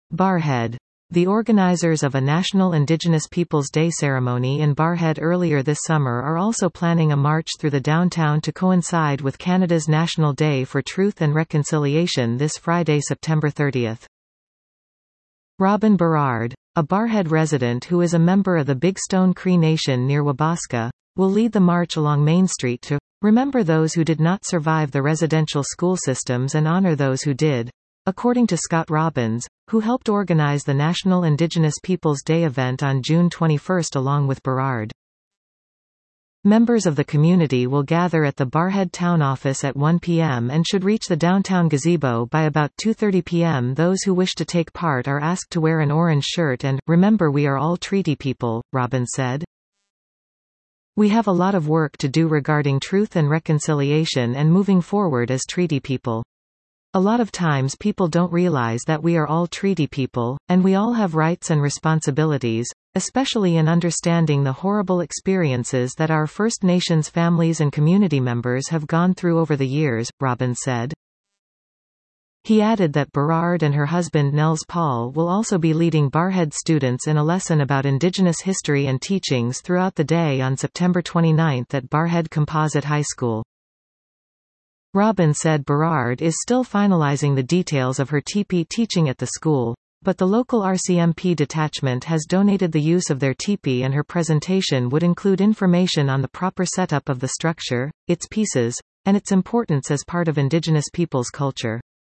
Barrhead. The organizers of a National Indigenous Peoples Day ceremony in Barrhead earlier this summer are also planning a march through the downtown to coincide with Canada's National Day for Truth and Reconciliation this Friday, September 30. Robin Berard, a Barrhead resident who is a member of the Big Stone Cree Nation near Wabaska, will lead the march along Main Street to remember those who did not survive the residential school systems and honor those who did, according to Scott Robbins, who helped organize the National Indigenous Peoples Day event on June 21 along with Berard. Members of the community will gather at the Barrhead Town Office at 1 p.m. and should reach the downtown gazebo by about 2:30 p.m. Those who wish to take part are asked to wear an orange shirt and, "Remember we are all treaty people," Robbins said. "We have a lot of work to do regarding truth and reconciliation and moving forward as treaty people. A lot of times people don't realize that we are all treaty people, and we all have rights and responsibilities, especially in understanding the horrible experiences that our First Nations families and community members have gone through over the years," Robbins said. He added that Berard and her husband Nels Paul will also be leading Barrhead students in a lesson about Indigenous history and teachings throughout the day on September 29 at Barrhead Composite High School. Robbins said Berard is still finalizing the details of her teepee teaching at the school, but the local RCMP detachment has donated the use of their teepee and her presentation would include information on the proper setup of the structure, its pieces, and its importance as part of Indigenous peoples' culture.